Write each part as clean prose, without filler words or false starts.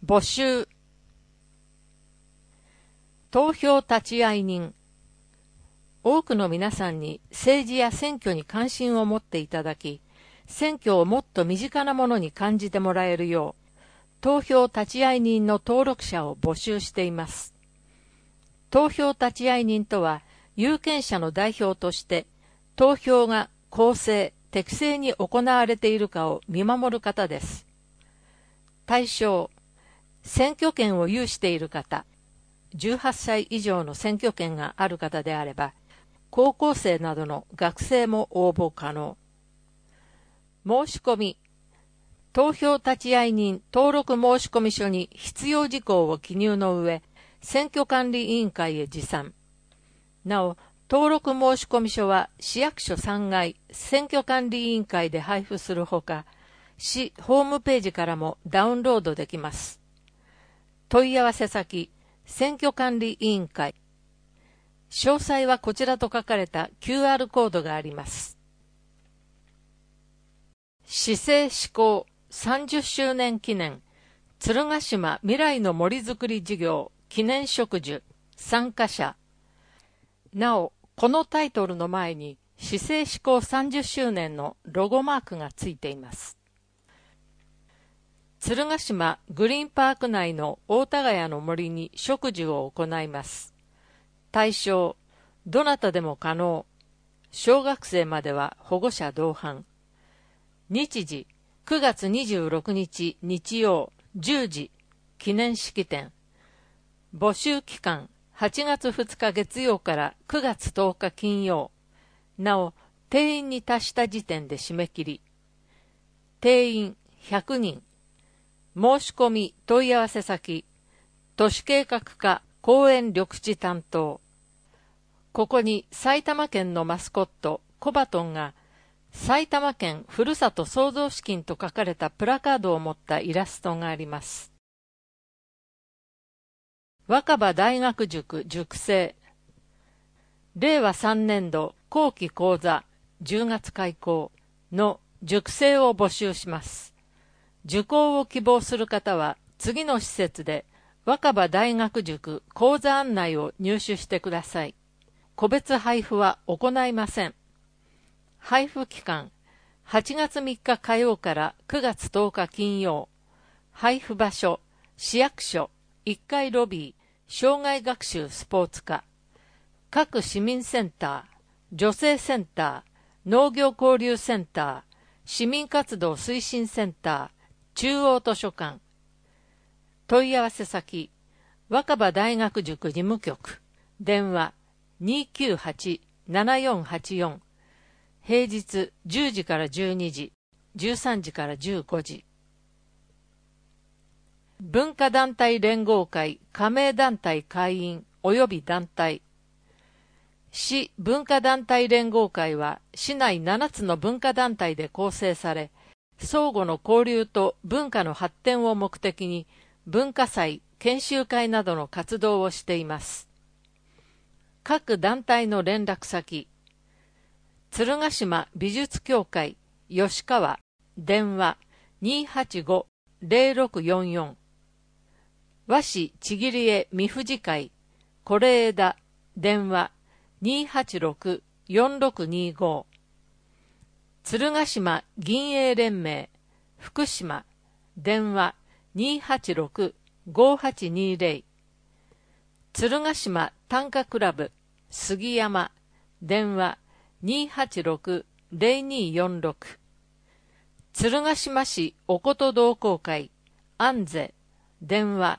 募集。投票立会人。多くの皆さんに政治や選挙に関心を持っていただき、選挙をもっと身近なものに感じてもらえるよう、投票立会人の登録者を募集しています。投票立会人とは、有権者の代表として、投票が公正、適正に行われているかを見守る方です。対象、選挙権を有している方、18歳以上の選挙権がある方であれば、高校生などの学生も応募可能。申し込み。投票立会人登録申込書に必要事項を記入の上、選挙管理委員会へ持参。なお、登録申込書は市役所3階選挙管理委員会で配布するほか、市ホームページからもダウンロードできます。問い合わせ先、選挙管理委員会。詳細はこちらと書かれた QR コードがあります。市政施行30周年記念鶴ヶ島未来の森づくり事業記念植樹参加者。なお、このタイトルの前に市政施行30周年のロゴマークがついています。鶴ヶ島グリーンパーク内の大田ヶ谷の森に植樹を行います。対象、どなたでも可能。小学生までは保護者同伴。日時、9月26日日曜10時、記念式典。募集期間、8月2日月曜から9月10日金曜。なお、定員に達した時点で締め切り。定員100人。申し込み問い合わせ先、都市計画課公園緑地担当。ここに埼玉県のマスコット、コバトンが、埼玉県ふるさと創造資金と書かれたプラカードを持ったイラストがあります。若葉大学塾塾生。令和3年度後期講座10月開講の塾生を募集します。受講を希望する方は次の施設で若葉大学塾講座案内を入手してください。個別配布は行いません。配布期間、8月3日火曜から9月10日金曜。配布場所、市役所、1階ロビー、障害学習スポーツ課。各市民センター、女性センター、農業交流センター、市民活動推進センター、中央図書館。問い合わせ先、若葉大学塾事務局。電話、298-7484。平日10時から12時、13時から15時。文化団体連合会加盟団体会員及び団体。市文化団体連合会は市内7つの文化団体で構成され、相互の交流と文化の発展を目的に文化祭、研修会などの活動をしています。各団体の連絡先、鶴ヶ島美術協会吉川電話 285-0644 和紙ちぎり絵三藤会是枝電話 286-4625 鶴ヶ島銀営連盟福島電話 286-5820 鶴ヶ島短歌クラブ杉山電話 286-0246 鶴ヶ島市おこと同好会安瀬電話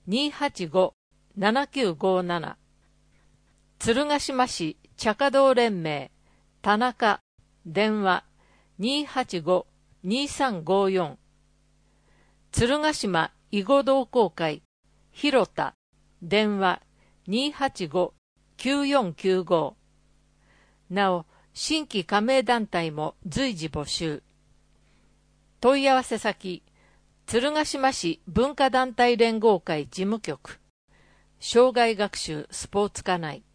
285-7957 鶴ヶ島市茶華道連盟田中電話 285-2354 鶴ヶ島囲碁同好会広田電話 285-9495 なお、新規加盟団体も随時募集。問い合わせ先、鶴ヶ島市文化団体連合会事務局、障害学習スポーツ課内。